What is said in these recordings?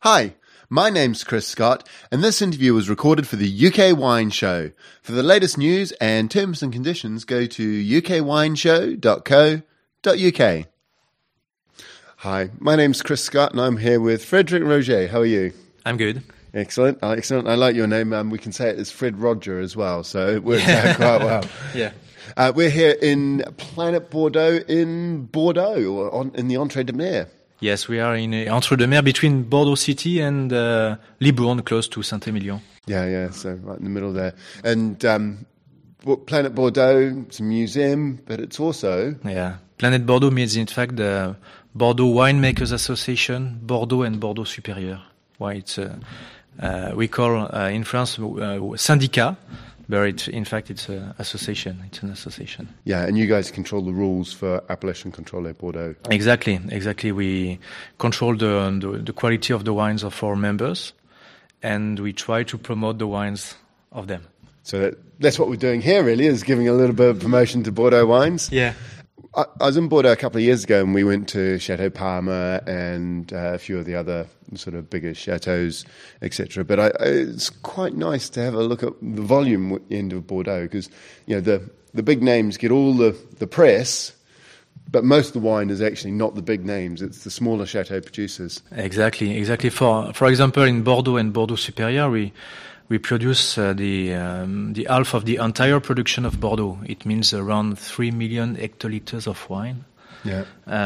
Hi, my name's Chris Scott, and this interview was recorded for the UK Wine Show. For the latest news and terms and conditions, go to ukwineshow.co.uk. Hi, my name's Chris Scott, and I'm here with Frederic Roger. How are you? I'm good. Excellent, excellent. I like your name. We can say it as Fred Roger as well, so it works out quite well. Yeah. We're here in Planet Bordeaux in Bordeaux, or in the Entre de Mer. Yes, we are in Entre-deux-Mers between Bordeaux City and Libourne, close to Saint-Émilion. Yeah, so right in the middle there. And Planet Bordeaux, it's a museum, but it's also... Yeah, Planet Bordeaux means in fact the Bordeaux Winemakers Association, Bordeaux and Bordeaux Supérieur. Why it's we call in France syndicat, but in fact it's an association. It's an association. Yeah, and you guys control the rules for Appellation Contrôlée Bordeaux. Exactly. We control the quality of the wines of our members, and we try to promote the wines of them. So that's what we're doing here, really, is giving a little bit of promotion to Bordeaux wines. Yeah. I was in Bordeaux a couple of years ago, and we went to Chateau Parma and a few of the other sort of bigger chateaux, etc. But it's quite nice to have a look at the volume end of Bordeaux, because the big names get all the press, but most of the wine is actually not the big names; it's the smaller chateau producers. Exactly. For example, in Bordeaux and Bordeaux Supérieur, we produce the half of the entire production of Bordeaux. It means around 3 million hectoliters of wine. Yeah.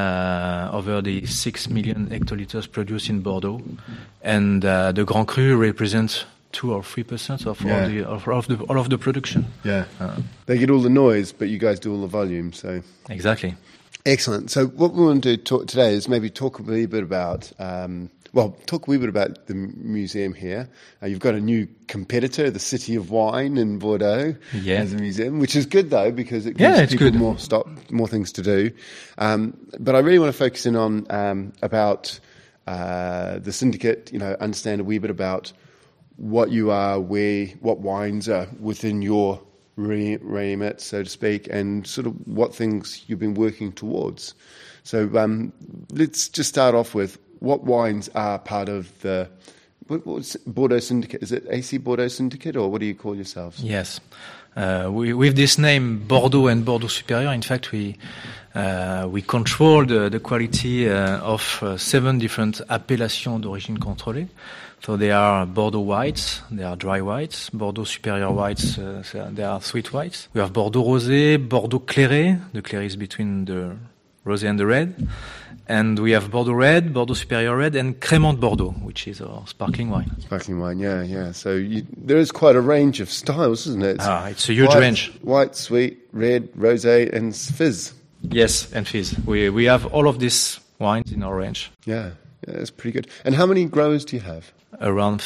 Over the 6 million hectoliters produced in Bordeaux, and the Grand Cru represents 2 or 3% of all of the production. Yeah. They get all the noise, but you guys do all the volume. So exactly. Excellent. So what we want to do today is maybe talk a wee bit about. Talk a wee bit about the museum here. You've got a new competitor, the City of Wine in Bordeaux, as a museum, which is good though, because it gives people more things to do. But I really want to focus in on about the syndicate. Understand a wee bit about what you are, what wines are within your remit, so to speak, and sort of what things you've been working towards. So let's just start off with. What wines are part of the what's Bordeaux Syndicate? Is it AC Bordeaux Syndicate, or what do you call yourselves? Yes. With this name, Bordeaux and Bordeaux Supérieur, in fact, we control the quality of 7 different appellations d'origine contrôlée. So they are Bordeaux whites, they are dry whites, Bordeaux Supérieur whites, they are sweet whites. We have Bordeaux Rosé, Bordeaux Clairé. The Clairé is between the Rosé and the red. And we have Bordeaux Red, Bordeaux Supérieur Red, and Crémant Bordeaux, which is our sparkling wine. Sparkling wine, yeah. So there is quite a range of styles, isn't it? It's a huge range. White, sweet, red, rosé, and fizz. Yes, and fizz. We have all of these wines in our range. Yeah, that's pretty good. And how many growers do you have? Around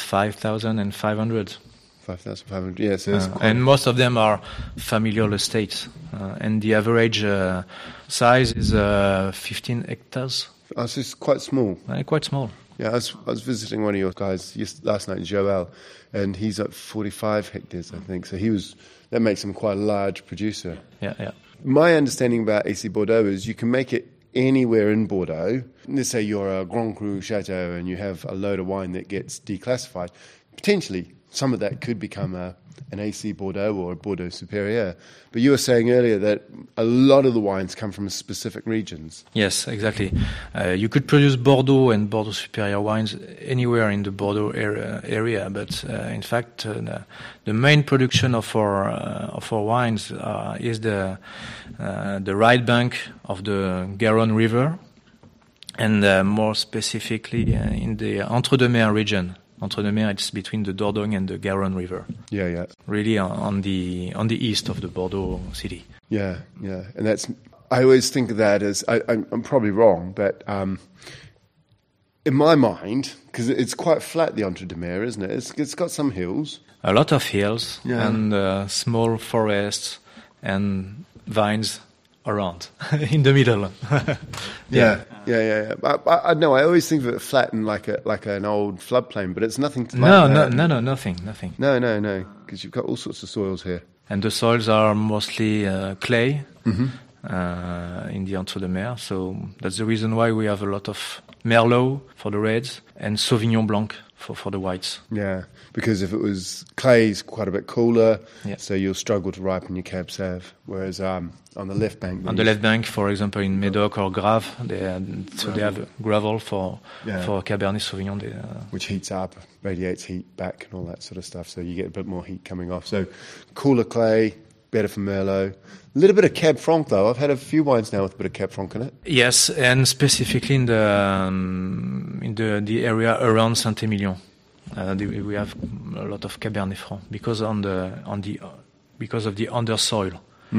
5,500. 5,500, yes. Yeah, so and most of them are familial estates. And the average size is 15 hectares. Oh, so it's quite small. Quite small. Yeah, I was visiting one of your guys last night, Joel, and he's at 45 hectares, I think. So that makes him quite a large producer. Yeah. My understanding about AC Bordeaux is you can make it anywhere in Bordeaux. Let's say you're a Grand Cru Chateau and you have a load of wine that gets declassified. Potentially, some of that could become an AC Bordeaux or a Bordeaux Supérieur. But you were saying earlier that a lot of the wines come from specific regions. Yes, exactly. You could produce Bordeaux and Bordeaux Supérieur wines anywhere in the Bordeaux area, but in fact, the main production of our wines is the right bank of the Garonne River, and more specifically in the Entre-deux-Mers region. Entre-deux-Mers, it's between the Dordogne and the Garonne River. Yeah. Really on the east of the Bordeaux city. Yeah. And I always think of that as, I'm probably wrong, but in my mind, because it's quite flat, the Entre-deux-Mers, isn't it? It's got some hills. A lot of hills and small forests and vines around in the middle. Yeah. I know. I always think of it flat and like an old floodplain, but it's nothing. Nothing. No. Because you've got all sorts of soils here, and the soils are mostly clay in the Entre-deux-Mers. So that's the reason why we have a lot of Merlot for the reds, and Sauvignon Blanc for the whites. Yeah, because if it was clay's quite a bit cooler, Yeah. so you'll struggle to ripen your Cab Sauv. Whereas on the left bank, On the left bank, for example, in Médoc or Grave, they have gravel for Cabernet Sauvignon. which heats up, radiates heat back, and all that sort of stuff. So you get a bit more heat coming off. So cooler clay, better for Merlot. A little bit of Cab Franc though. I've had a few wines now with a bit of Cab Franc in it. Yes, and specifically in the area around Saint-Émilion, we have a lot of Cabernet Franc because because of the undersoil.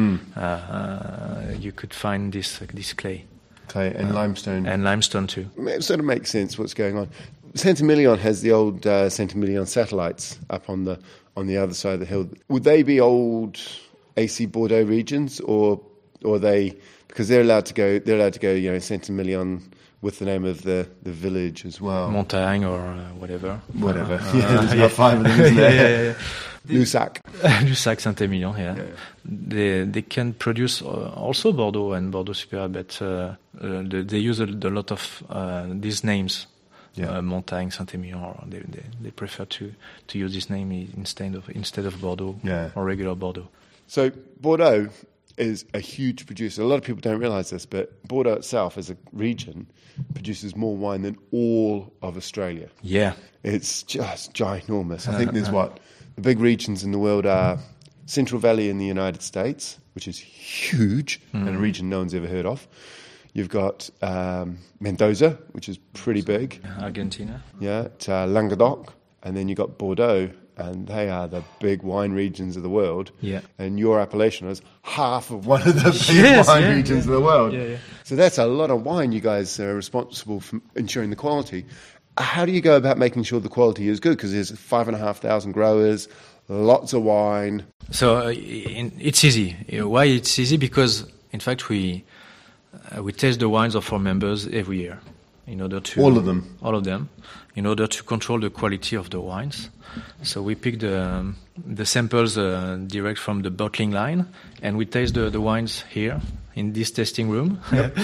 You could find this clay. Clay and limestone. And limestone too. It sort of makes sense what's going on. Saint-Emilion has the old Saint-Emilion satellites up on the other side of the hill. Would they be old AC Bordeaux regions, or are they, because they're allowed to go, Saint-Emilion with the name of the village as well? Montagne or whatever. Whatever. There's about 5 of them, isn't there? Yeah. Lusac. Lusac, Saint-Émilion, yeah. They can produce also Bordeaux and Bordeaux Supérieur, but they use a lot of these names. Montagne, Saint-Émilion, or they prefer to use this name instead of Bordeaux or regular Bordeaux. So Bordeaux is a huge producer. A lot of people don't realise this, but Bordeaux itself as a region produces more wine than all of Australia. Yeah. It's just ginormous. I think there's the big regions in the world are Central Valley in the United States, which is huge, and a region no one's ever heard of. You've got Mendoza, which is pretty big. Argentina. Yeah, Languedoc, and then you've got Bordeaux, and they are the big wine regions of the world. Yeah. And your appellation is half of one of the big wine regions of the world. Yeah. So that's a lot of wine you guys are responsible for ensuring the quality. How do you go about making sure the quality is good? Because there's 5,500 growers, lots of wine. So it's easy. Why it's easy? Because, in fact, we taste the wines of our members every year in order to all of them, in order to control the quality of the wines. So we pick the samples direct from the bottling line, and we taste the wines here in this tasting room. Yep.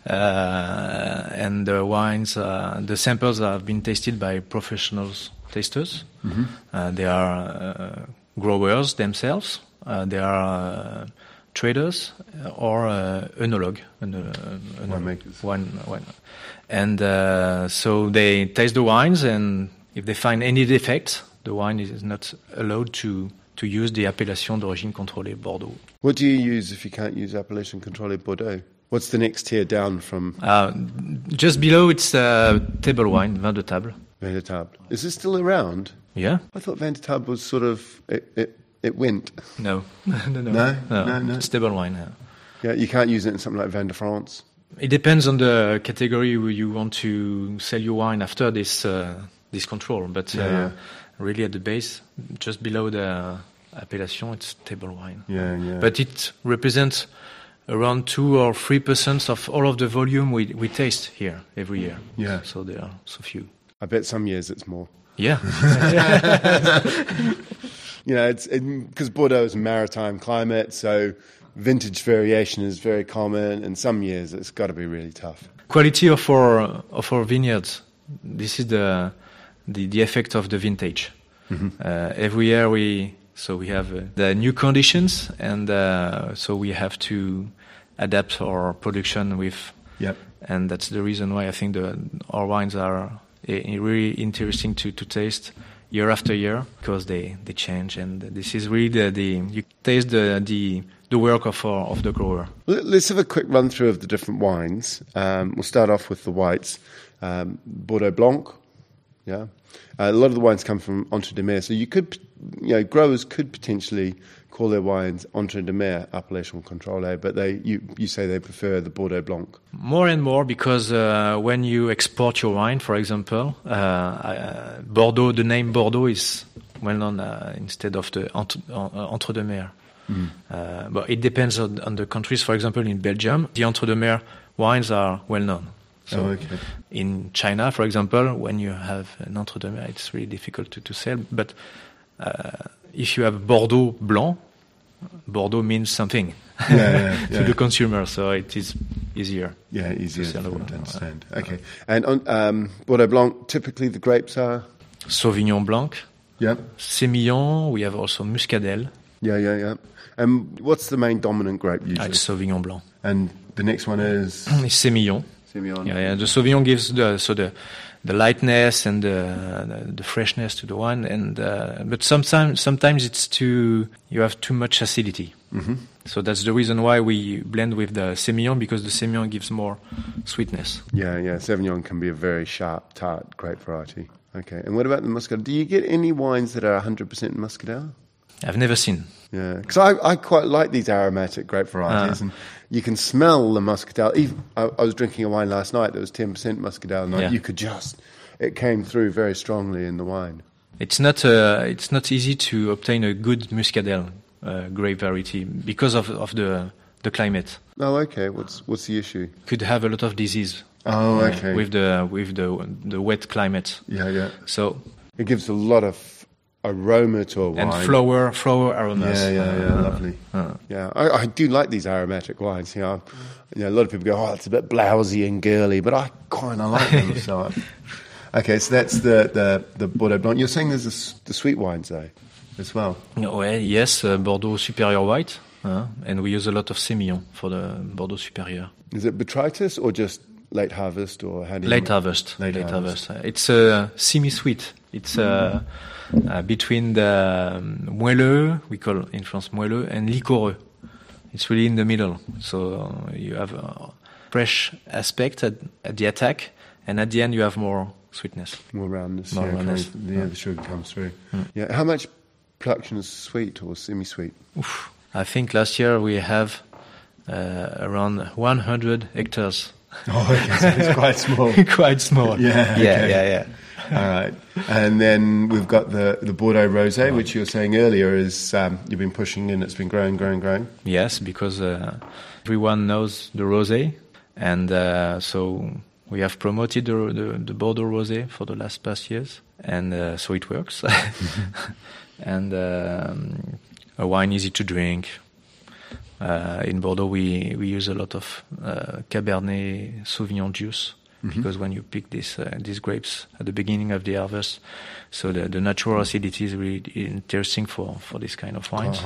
And the wines, the samples have been tasted by professional tasters. Mm-hmm. They are growers themselves. They are traders or œnologues, winemakers. Wine. And so they taste the wines, and if they find any defects, the wine is not allowed to use the appellation d'origine contrôlée Bordeaux. What do you use if you can't use appellation contrôlée Bordeaux? What's the next tier down from? Just below, it's table wine, vin de table. Vin de table. Is this still around? Yeah. I thought vin de table was sort of it went. No. No. It's table wine. Yeah, you can't use it in something like Vin de France. It depends on the category where you want to sell your wine after this control. But really at the base, just below the appellation, it's table wine. Yeah. But it represents around 2 or 3% of all of the volume we taste here every year. Yeah. So there are so few. I bet some years it's more. Yeah. It's because Bordeaux is a maritime climate, so vintage variation is very common, and some years it's got to be really tough. Quality of our vineyards. This is the effect of the vintage. Mm-hmm. Every year we have the new conditions, and so we have to adapt our production with. Yep. And that's the reason why I think our wines are really interesting to taste year after year, because they change, and this is really you taste the work of the grower. Let's have a quick run through of the different wines. We'll start off with the whites. Bordeaux Blanc, yeah. A lot of the wines come from Entre deux Mers, so growers could potentially call their wines Entre deux Mers appellation contrôlée, but you say they prefer the Bordeaux Blanc. More and more, because when you export your wine, for example, Bordeaux, the name Bordeaux is well known instead of the Entre deux Mers. Mm. But it depends on the countries. For example, in Belgium, the Entre deux Mers wines are well known. So in China, for example, when you have an Entre deux Mers, it's really difficult to sell. But if you have Bordeaux Blanc, Bordeaux means something to the consumer, so it is easier. Yeah, easier to for them to understand. Okay. And on Bordeaux Blanc, typically the grapes are? Sauvignon Blanc, Sémillon, we have also Muscadelle. Yeah. And what's the main dominant grape usually? It's Sauvignon Blanc. And the next one is? Sémillon. Sémillon. Yeah. The Sauvignon gives the lightness and the freshness to the wine, and but sometimes you have too much acidity. Mm-hmm. So that's the reason why we blend with the Sémillon, because the Sémillon gives more sweetness. Yeah. Sauvignon can be a very sharp, tart grape variety. Okay. And what about the Muscadelle? Do you get any wines that are 100% Muscadelle? I've never seen. Yeah, because I quite like these aromatic grape varieties, and you can smell the Muscadelle. Even, I was drinking a wine last night that was 10% Muscadelle, and you could it came through very strongly in the wine. It's not easy to obtain a good Muscadelle grape variety because of the climate. Oh, okay. What's the issue? Could have a lot of disease. Oh, okay. With the wet climate. Yeah. So it gives a lot of aroma to a wine. And flower aromas. Yeah, lovely. Yeah, I do like these aromatic wines. A lot of people go, oh, it's a bit blousy and girly, but I kind of like them. So, okay, so that's the Bordeaux Blanc. You're saying there's the sweet wines though, as well. Well, yes, Bordeaux Supérieur White, and we use a lot of Sémillon for the Bordeaux Supérieur. Is it botrytis or just late harvest, or how do you? Late harvest. It's semi-sweet. It's between the moelleux, we call in France moelleux, and liquoreux. It's really in the middle. So you have a fresh aspect at the attack, and at the end you have more sweetness. More roundness. Roundness. The sugar comes through. Yeah. How much production is sweet or semi-sweet? I think last year we have around 100 hectares. Oh, okay, so it's quite small. Quite small. Yeah. All right. And then we've got the Bordeaux Rosé, which you were saying earlier is you've been pushing in. It's been growing. Yes, because everyone knows the rosé, and so we have promoted the Bordeaux Rosé for the past years, and so it works. And a wine easy to drink. In Bordeaux, we use a lot of Cabernet Sauvignon juice, because when you pick these grapes at the beginning of the harvest, so the natural acidity is really interesting for this kind of wines.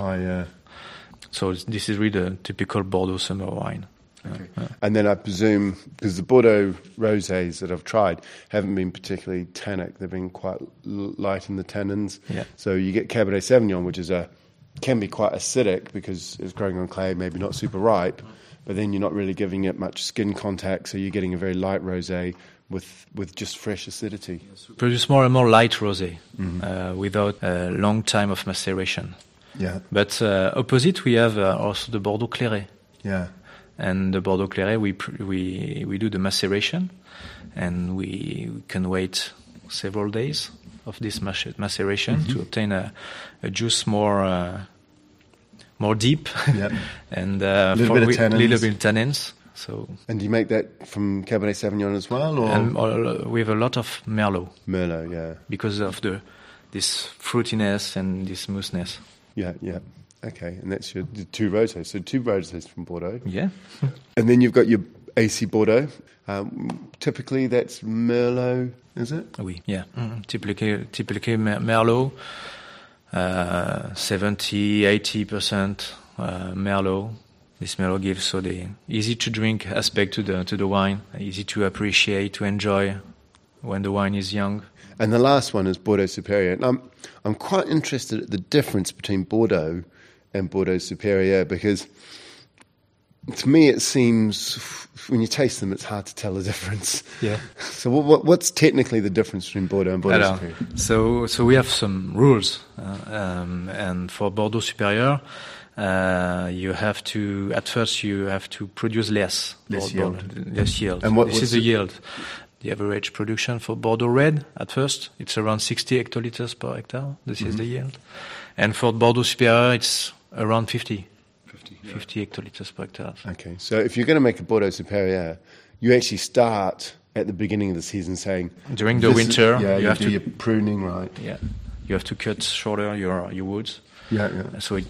So this is really the typical Bordeaux summer wine. Okay. And then I presume, because the Bordeaux rosés that I've tried haven't been particularly tannic, they've been quite light in the tannins. Yeah. So you get Cabernet Sauvignon, which can be quite acidic because it's growing on clay, maybe not super ripe, but then you're not really giving it much skin contact, so you're getting a very light rosé with just fresh acidity. Produce more and more light rosé without a long time of maceration. Yeah. But opposite, we have also the Bordeaux Clairet. Yeah. And the Bordeaux Clairet, we do the maceration, and we can wait several days of this maceration to obtain a juice more deep and little bit of tannins. So. And do you make that from Cabernet Sauvignon as well, or? And we have a lot of Merlot. Merlot, yeah. Because of this fruitiness and this smoothness. Yeah. Okay, and that's your two rosés. So 2 rosés from Bordeaux. Yeah. And then you've got your AC Bordeaux. Typically that's Merlot, is it? Oui, yeah. Typically Merlot, 70-80% Merlot. This Merlot gives the easy to drink aspect to the wine, easy to appreciate, to enjoy when the wine is young. And the last one is Bordeaux Supérieur. And I'm quite interested at the difference between Bordeaux and Bordeaux Supérieur, because to me it seems when you taste them it's hard to tell the difference. Yeah. So what's technically the difference between Bordeaux and Bordeaux Supérieur? So we have some rules, and for Bordeaux Supérieur, you have to produce less yield. And this is the yield. The average production for Bordeaux Red at first, it's around 60 hectoliters per hectare. This is the yield. And for Bordeaux Supérieur, it's around 50 hectoliters per hectare. Okay, so if you're going to make a Bordeaux Supérieur, you actually start at the beginning of the season saying... During the winter, you have to do your pruning, right? Yeah, you have to cut shorter your woods. Yeah. So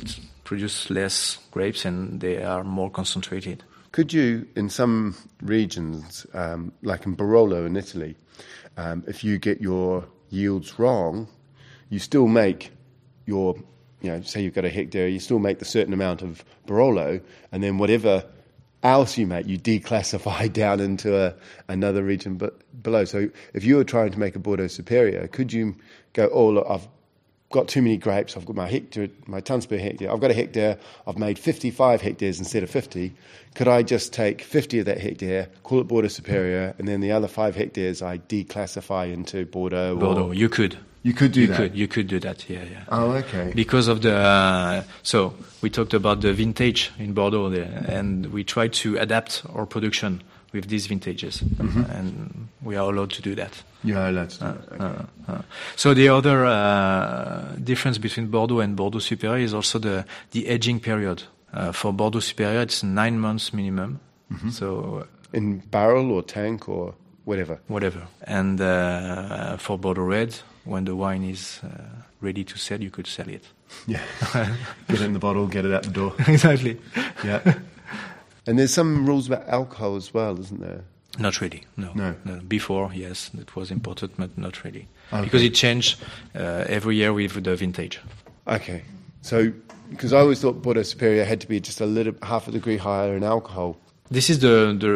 produce less grapes and they are more concentrated. Could you, in some regions, like in Barolo in Italy, if you get your yields wrong, you still make your, say you've got a hectare, you still make the certain amount of Barolo, and then whatever else you make, you declassify down into another region below. So if you were trying to make a Bordeaux Superior, could you go, oh, look, I've got too many grapes, I've got my tons per hectare, I've got a hectare, I've made 55 hectares instead of 50, could I just take 50 of that hectare, call it Bordeaux Superior, and then the other 5 hectares I declassify into Bordeaux? Bordeaux, you could. You could do that? You could do that, yeah. Oh, okay. Because of the, so we talked about the vintage in Bordeaux there, and we tried to adapt our production with these vintages, and we are allowed to do that. Yeah, let's do it. Okay. So the other difference between Bordeaux and Bordeaux Superior is also the aging period. For Bordeaux Superior, it's 9 months minimum. So in barrel or tank or whatever? Whatever. And for Bordeaux Red, when the wine is ready to sell, you could sell it. Yeah. Get it in the bottle, get it out the door. Exactly. Yeah. And there's some rules about alcohol as well, isn't there? Not really, no. Before, yes, it was important, but not really. Okay. Because it changed every year with the vintage. Okay. So, because I always thought Bordeaux Superior had to be just a little half a degree higher in alcohol. This is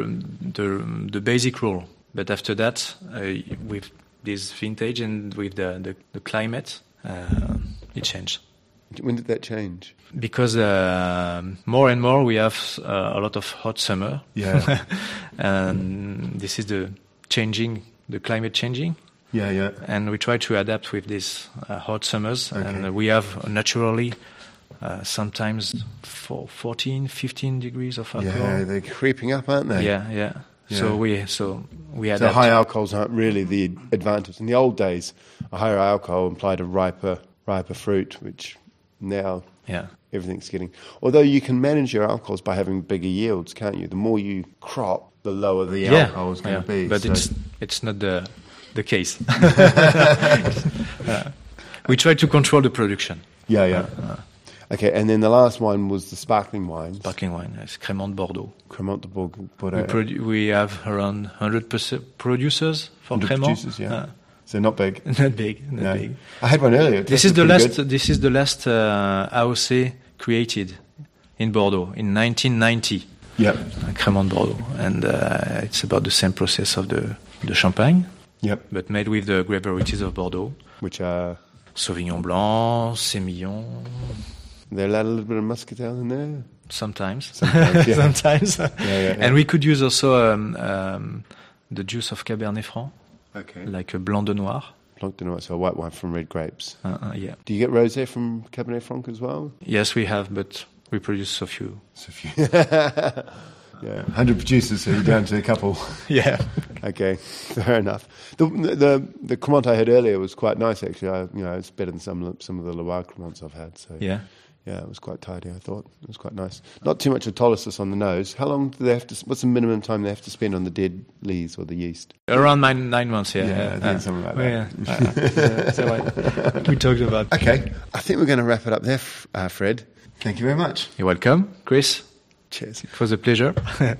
the basic rule. But after that, with this vintage and with the climate, it changed. When did that change? Because more and more we have a lot of hot summer. Yeah. And this is the climate changing. Yeah. And we try to adapt with these hot summers. Okay. And we have naturally sometimes 14, 15 degrees of alcohol. Yeah, they're creeping up, aren't they? Yeah. So we adapt. So high alcohols aren't really the advantage. In the old days, a higher alcohol implied a riper fruit, which now everything's getting. Although you can manage your alcohols by having bigger yields, can't you? The more you crop, the lower the alcohol is going to be. But it's not the case. We try to control the production. Yeah. Okay, and then the last one was the sparkling wine. Sparkling wine, it's Crémant de Bordeaux. Crémant de Bordeaux. We have around 100% producers for Crémant. Producers, yeah. So not big. Not big. I had one earlier. This is the last AOC created in Bordeaux in 1990. Yep. Crémant de Bordeaux, and it's about the same process of the champagne. Yep. But made with the grape varieties of Bordeaux, which are Sauvignon Blanc, Sémillon. They allowed a little bit of muscatel in there? Sometimes. Yeah. Sometimes. Yeah. And we could use also the juice of Cabernet Franc, like a Blanc de Noir. Blanc de Noir, so a white wine from red grapes. Yeah. Do you get rosé from Cabernet Franc as well? Yes, we have, but we produce so few. Yeah, 100 producers, so you're down to a couple. Yeah. Okay, fair enough. The Cremant I had earlier was quite nice, actually. It's better than some of the Loire Cremants I've had. So yeah, it was quite tidy. I thought it was quite nice. Not too much autolysis on the nose. How long do they have to? What's the minimum time they have to spend on the dead lees or the yeast? Around 9 months. Yeah, I think something like that. So what we talked about. Okay, I think we're going to wrap it up there, Fred. Thank you very much. You're welcome, Chris. Cheers. It was a pleasure.